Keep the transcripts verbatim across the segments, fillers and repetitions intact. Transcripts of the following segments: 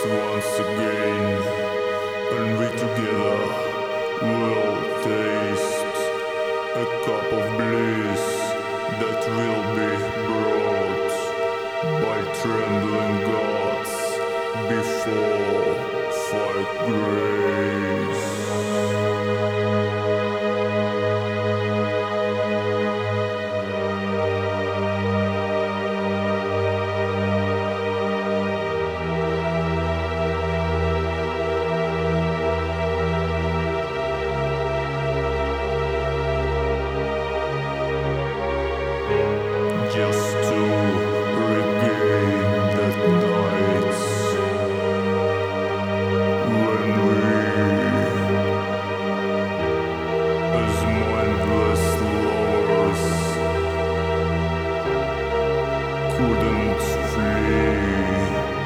once again, and we together will taste a cup of bliss that will be brought by trembling gods before fire grace. Just to regain that night when we, as mindless lovers, couldn't flee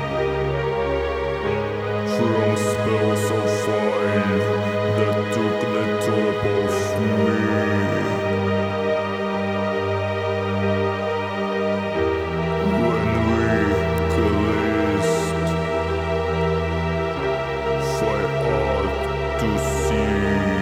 from spells so fine that took the top of me. To see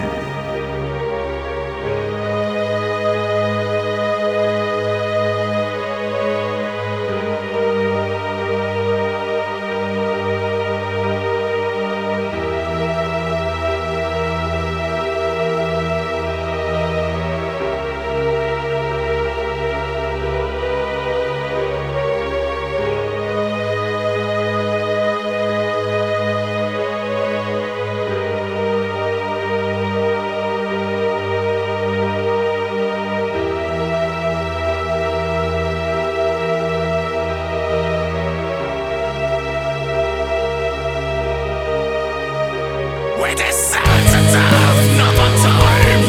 we descend to death, not on time.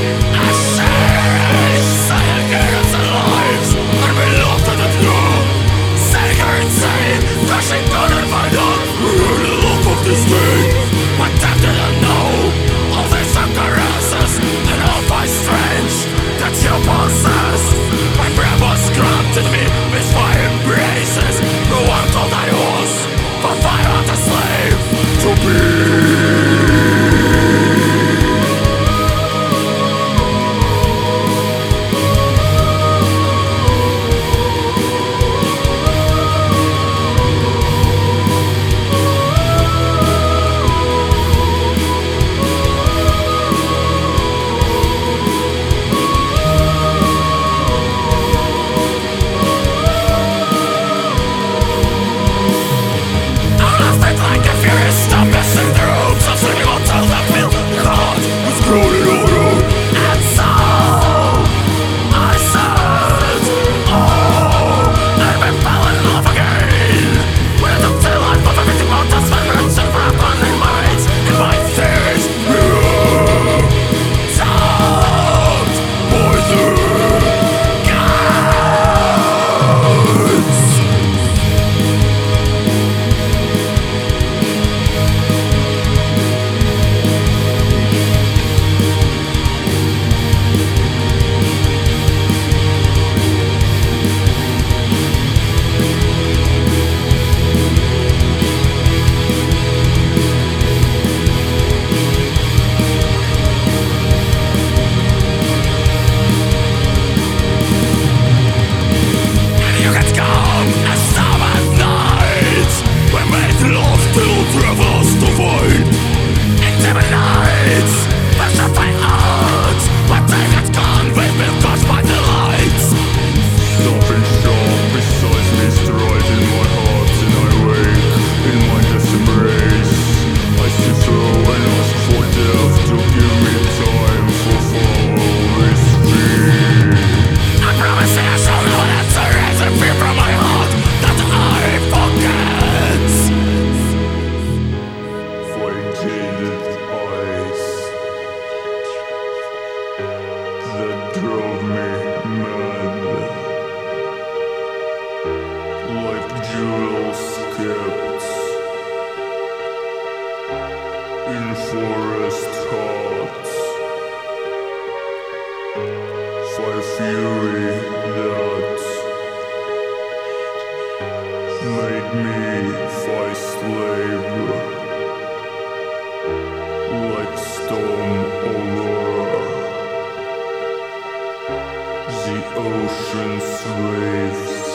Ashes, silence and lives, and we lost to the true. Sacred sin, rushing down and find out. We're the look of this day. What death didn't know. All these caresses and all my strange that you possess. My breath was granted me with fire embraces. The one told I was, but fire the slave to be. Like a furious storm missing the ropes of sleeping until the feel God was growing over. And so I said, oh, I've been falling in love again. When I took the life of everything about the spirits and for in my veins, in my fears, tapped by the gods. Drove me mad, like jewels kept in forest hearts. For fury that made me thy slave, like storm over the ocean's waves.